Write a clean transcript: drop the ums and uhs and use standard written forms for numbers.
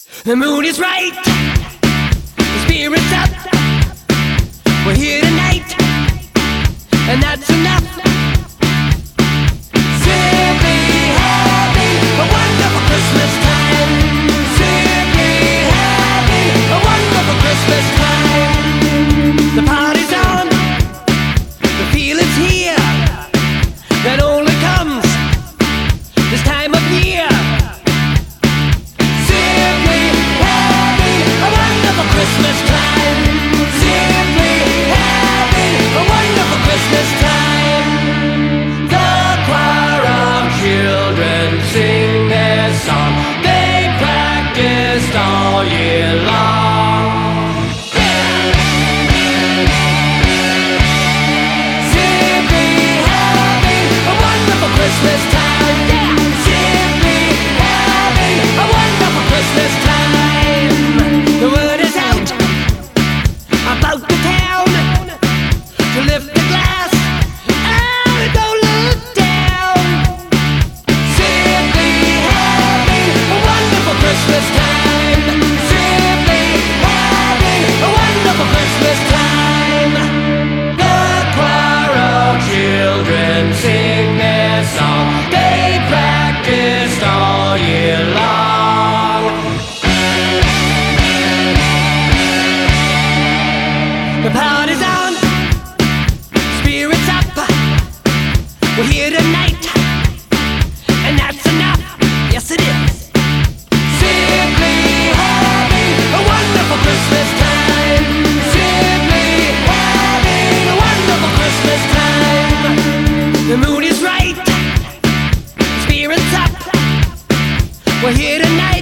The moon is right, the spirit's up. We're here tonight, and that's enough. Simply having a wonderful Christmas time. Simply having a wonderful Christmas time. The party's on, the feeling's here. That only comes this time of year. Christmas time, simply having a wonderful Christmas time. The choir of children sing their song. They practiced all year long. Simply having a wonderful Christmas time. Simply having a wonderful Christmas time. The word is about the town to lift the glass and don't look down. Simply having a wonderful Christmas time. Simply having a wonderful Christmas time. The choir of children sing their song. They practiced all year long. The party's on, spirits up. We're here tonight, and that's enough. Yes, it is. Simply having a wonderful Christmas time. Simply having a wonderful Christmas time. The moon is right, spirits up. We're here tonight.